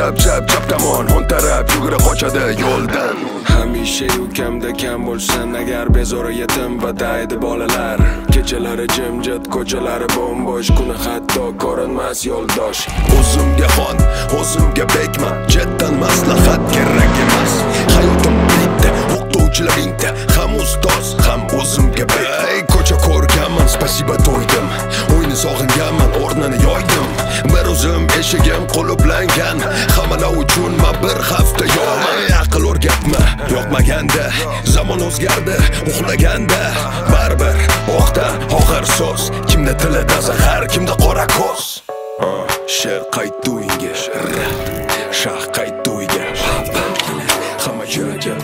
chap tomon o'ng taraf yugura qochadi yo'ldan. Hamisha ukamda kam bo'lsin agar bezori yetim va daydi bolalar. Kechalari jimjit, ko'chalari bo'mbo'sh, kuni hatto ko'rinmas yo'ldosh. O'zimga xon, o'zimga bekman, jetdan maslahat kerak emas. Hayotim bitta, o'qituvchilar ingta, ham ustoz, ham o'zimga bek. Ey ko'cha ko'rganman, spasiba to'ydim. O'yni sog'inganman, o'rnini yoydim. Bir o'zim eshigim qulublangan, hammalar uchun men bir hafta yo'qman. Aql o'rgatma, yoqmaganda, zamon o'zgardi, uxlaganda baribir o'qda oxir so'z. Kimda tilida zahar, kimda qora ko'z. She'r qaytdi uyga, shah qaytdi uyga. Hamma jab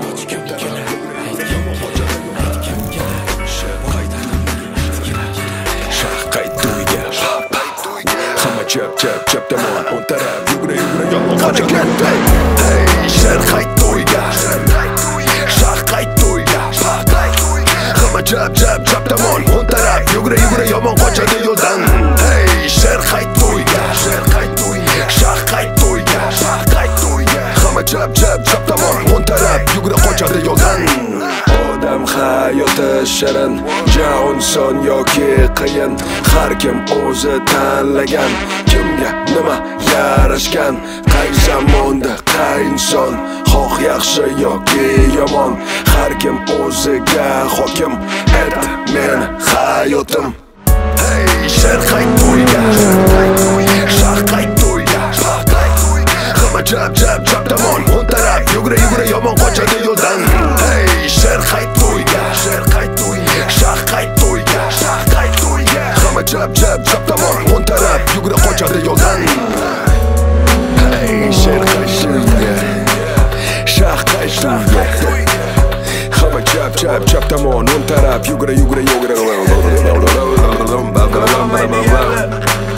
chap tomon o'ng taraf yugura yomon qochadi. Hey, she'r qaytdi uyga, shah qaytdi uyga. Hamma chap tomon o'ng taraf yugura yomon qochadi yo'ldan. Hey, she'r qaytdi uyga, shah qaytdi uyga. Hamma chap tomon o'ng taraf yugura qochadi yo'ldan. Odam hayoti shirin, jahon son yoki qiyin, har kim o'zi tanlagan. Kimga nima yarashgan, qay zamonda qay inson, xoh yaxshi yoki yomon, har kim o'ziga hokim etdi meni hayotim. Hey, she'r qaytdi uyga, shah qaytdi uyga. Hamma chap tomon o'ng taraf yugura yomon qochadi yo'ldan. Hey, she'r qaytdi uyga, shah qaytdi uyga. Hamma chap tomon o'ng taraf yugura qochadi yo'ldan. Hey, she'r qaytdi uyga, shah qaytdi uyga. Hamma chap tomon o'ng taraf yugura